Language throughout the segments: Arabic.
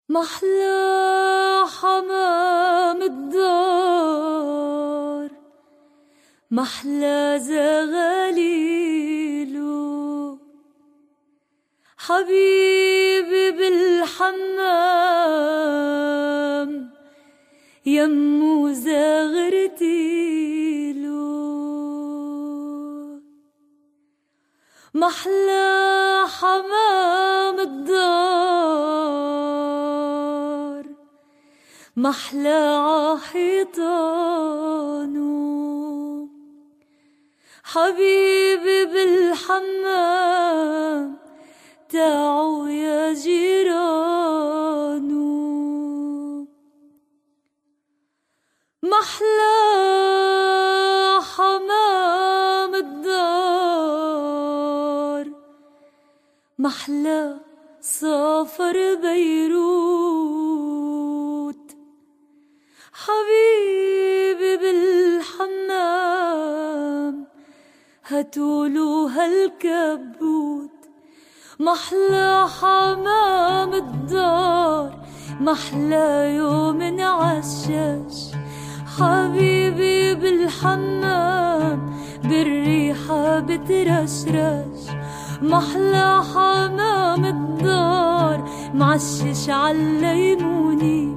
محلى حمام الدار، محلى زغاليله، حبيبي بالحمام يمو زغرتيله. محلى حمام الدار، محلى عحيطانه، حبيبي بالحمام تعوا يا جيرانو. محلى حمام الدار، محلى سافر بيروت، حبيبي بالحمام هاتولو هالكبوت. محلى حمام الدار، محلى يوم عشاش، حبيبي بالحمام بالريحة بترشرش. محلى حمام الدار معشش عالليموني،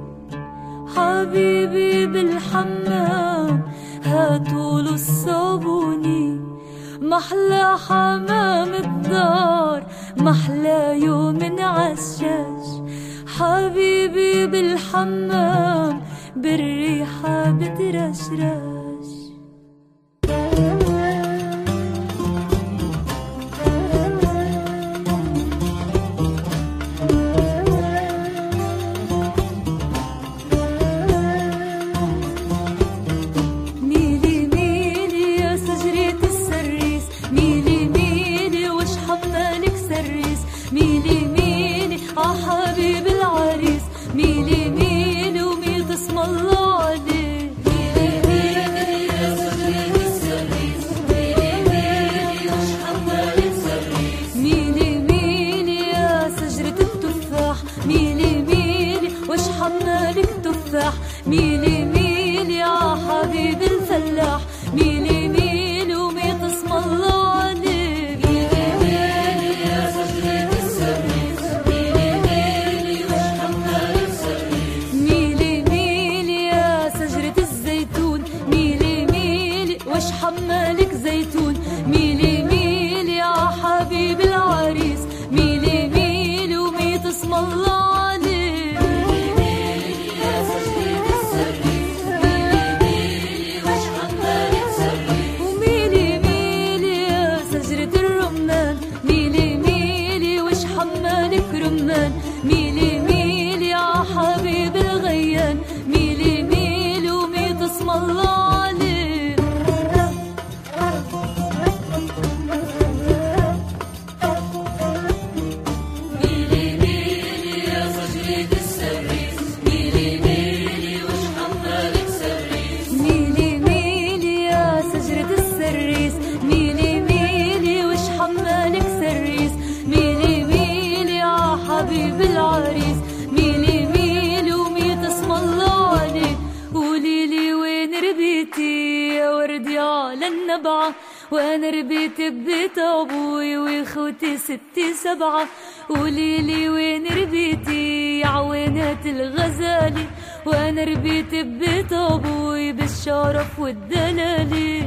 حبيبي بالحمام هاتولو الصابوني. محلى حمام الدار، محلى يوم عشاش، حبيبي بالحمام بالريحة بترشرش. ميلي ميلي حبيب العريس، ميلي ميلي وميت اسم الله عليه. ميلي ميلي يا سجرة السريس، ميلي ميلي وش حمالك سريس. ميلي ميلي يا سجرة التفاح، ميلي ميلي وش حمالك تفاح. ميلي ميلي يا حبيب الفلاح، ميلي ميلي وميت اسم الله عليه. حمالك زيتون، ميلي ميلي يا حبيب العريس، ميلي ميلي وميت اسم الله عليه. ميلي ميلي يا سجرة السريس، ميلي ميلي وش حمالك سريس. وميلي ميلي يا سجرة الرمان، ميلي ميلي وش حمالك رمان. ميلي ميلي يا حبيب الغيان، ميلي ميلي وميت اسم الله عليه. حبيب العريس، ميلي ميلي وميت اسم الله عليه. قوليلي وين ربيتي يا وردي على النبعة، وانا ربيت ببيت ابوي واخوتي ستي سبعة. قوليلي وين ربيتي يا عوينات الغزالي، وانا ربيت ببيت ابوي بالشرف والدلالي.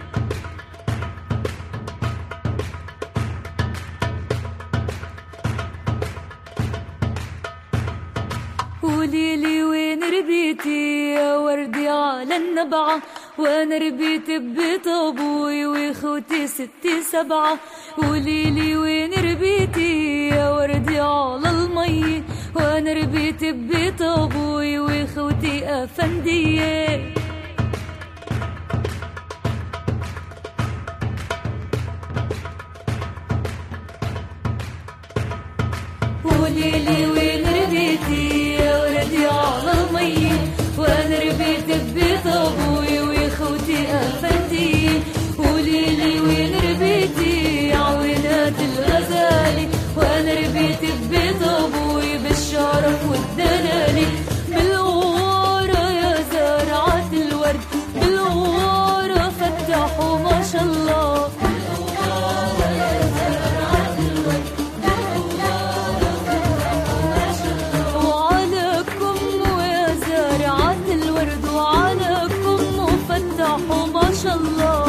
قوليلي وين ربيتي يا وردي على النبعة، وانا ربيت ببيت ابوي واخوتي ستي سبعة. قوليلي وين ربيتي يا وردي على المي، وانا ربيت ببيت ابوي واخوتي افندية. قوليلي وين ربيتي يا وردي على المي، وانا ربيت ببيت ابوي واخوتي افندية. قوليلي وين ربيتي يا عوينات الغزالي، وانا ربيت ببيت ابوي بالشرف والدلال. الدلالي بالغوارة يا زارعة الورد بالغوارة فتحوا ما شاء الله وعليكم ويا زارعة الورد وعليكم وفتحوا ما شاء الله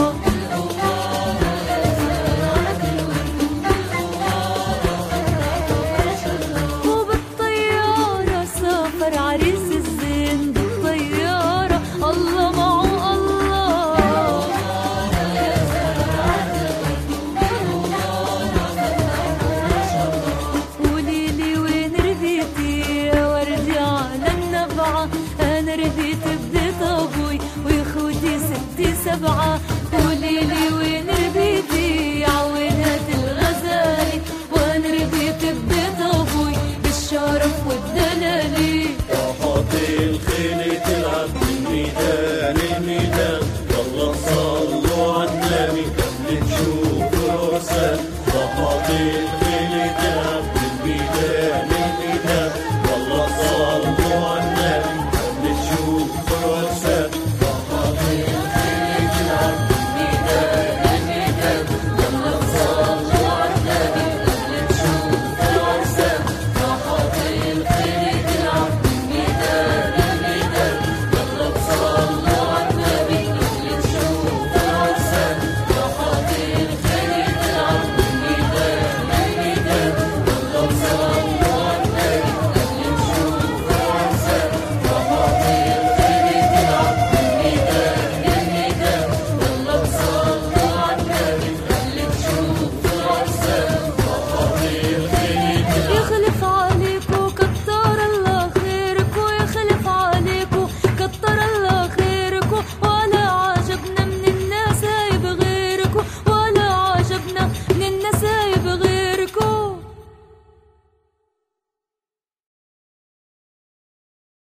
عريس الزين بالطيارة الله معه الله قوليلي وين رديتي يا وردي على النبعة أنا رديت ببيت أبوي ويخوتي ستي سبعة قوليلي وين رديتي